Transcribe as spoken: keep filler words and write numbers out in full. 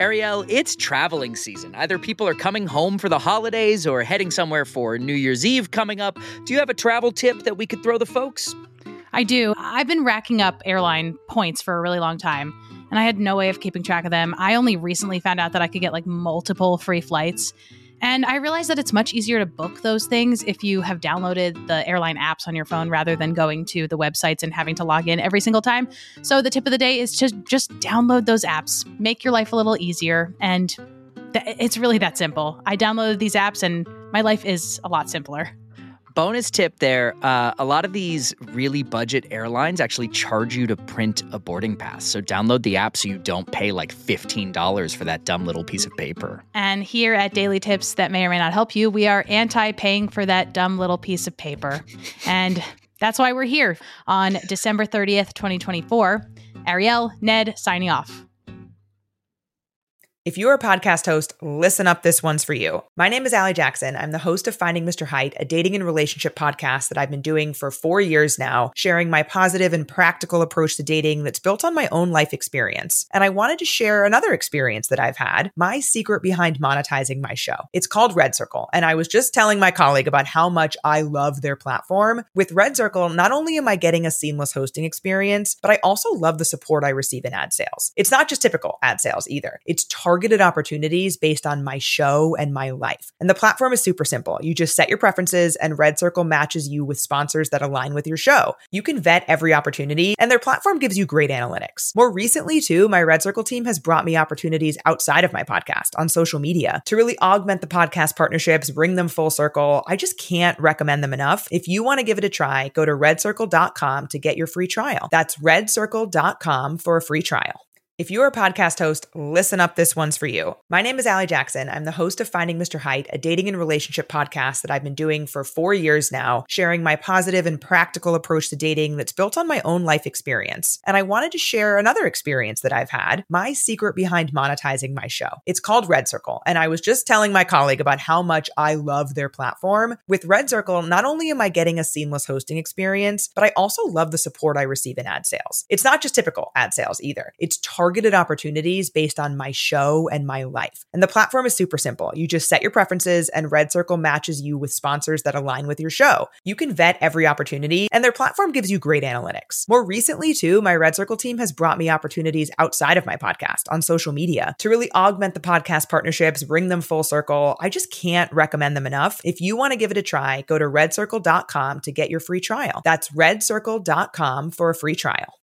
Ariel, it's traveling season. Either people are coming home for the holidays or heading somewhere for New Year's Eve coming up. Do you have a travel tip that we could throw the folks? I do. I've been racking up airline points for a really long time, and I had no way of keeping track of them. I only recently found out that I could get like multiple free flights. And I realized that it's much easier to book those things if you have downloaded the airline apps on your phone rather than going to the websites and having to log in every single time. So the tip of the day is to just download those apps, make your life a little easier. And th- it's really that simple. I downloaded these apps and my life is a lot simpler. Bonus tip there, uh, a lot of these really budget airlines actually charge you to print a boarding pass. So download the app so you don't pay like fifteen dollars for that dumb little piece of paper. And here at Daily Tips that may or may not help you, we are anti-paying for that dumb little piece of paper. And that's why we're here on December thirtieth, twenty twenty-four. Ariel, Ned, signing off. If you're a podcast host, listen up, this one's for you. My name is Allie Jackson. I'm the host of Finding Mister Height, a dating and relationship podcast that I've been doing for four years now, sharing my positive and practical approach to dating that's built on my own life experience. And I wanted to share another experience that I've had, my secret behind monetizing my show. It's called Red Circle, and I was just telling my colleague about how much I love their platform. With Red Circle, not only am I getting a seamless hosting experience, but I also love the support I receive in ad sales. It's not just typical ad sales either. It's targeted targeted opportunities based on my show and my life. And the platform is super simple. You just set your preferences and Red Circle matches you with sponsors that align with your show. You can vet every opportunity and their platform gives you great analytics. More recently too, my Red Circle team has brought me opportunities outside of my podcast on social media to really augment the podcast partnerships, bring them full circle. I just can't recommend them enough. If you want to give it a try, go to red circle dot com to get your free trial. That's red circle dot com for a free trial. If you're a podcast host, listen up, this one's for you. My name is Allie Jackson. I'm the host of Finding Mister Height, a dating and relationship podcast that I've been doing for four years now, sharing my positive and practical approach to dating that's built on my own life experience. And I wanted to share another experience that I've had, my secret behind monetizing my show. It's called Red Circle, and I was just telling my colleague about how much I love their platform. With Red Circle, not only am I getting a seamless hosting experience, but I also love the support I receive in ad sales. It's not just typical ad sales either. It's targeted opportunities based on my show and my life. And the platform is super simple. You just set your preferences and Red Circle matches you with sponsors that align with your show. You can vet every opportunity and their platform gives you great analytics. More recently too, my Red Circle team has brought me opportunities outside of my podcast on social media to really augment the podcast partnerships, bring them full circle. I just can't recommend them enough. If you want to give it a try, go to red circle dot com to get your free trial. That's red circle dot com for a free trial.